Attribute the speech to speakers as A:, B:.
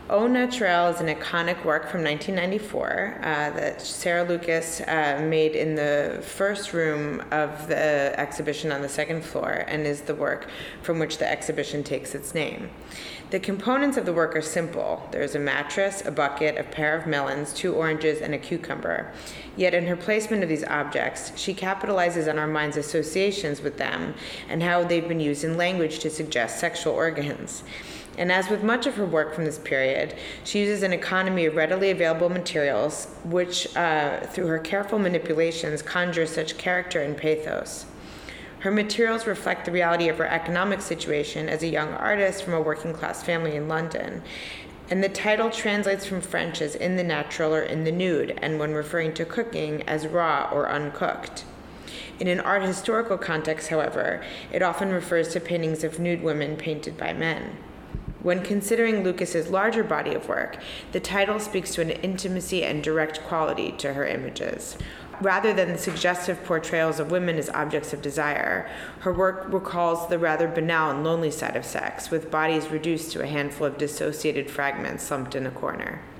A: Au Naturel is an iconic work from 1994 that Sarah Lucas made in the first room of the exhibition on the second floor, and is the work from which the exhibition takes its name. The components of the work are simple. There's a mattress, a bucket, a pair of melons, 2 oranges, and a cucumber. Yet in her placement of these objects, she capitalizes on our mind's associations with them and how they've been used in language to suggest sexual organs. And as with much of her work from this period, she uses an economy of readily available materials, which, through her careful manipulations, conjure such character and pathos. Her materials reflect the reality of her economic situation as a young artist from a working-class family in London. And the title translates from French as in the natural or in the nude, and when referring to cooking, as raw or uncooked. In an art historical context, however, it often refers to paintings of nude women painted by men. When considering Lucas's larger body of work, the title speaks to an intimacy and direct quality to her images. Rather than the suggestive portrayals of women as objects of desire, her work recalls the rather banal and lonely side of sex, with bodies reduced to a handful of dissociated fragments slumped in a corner.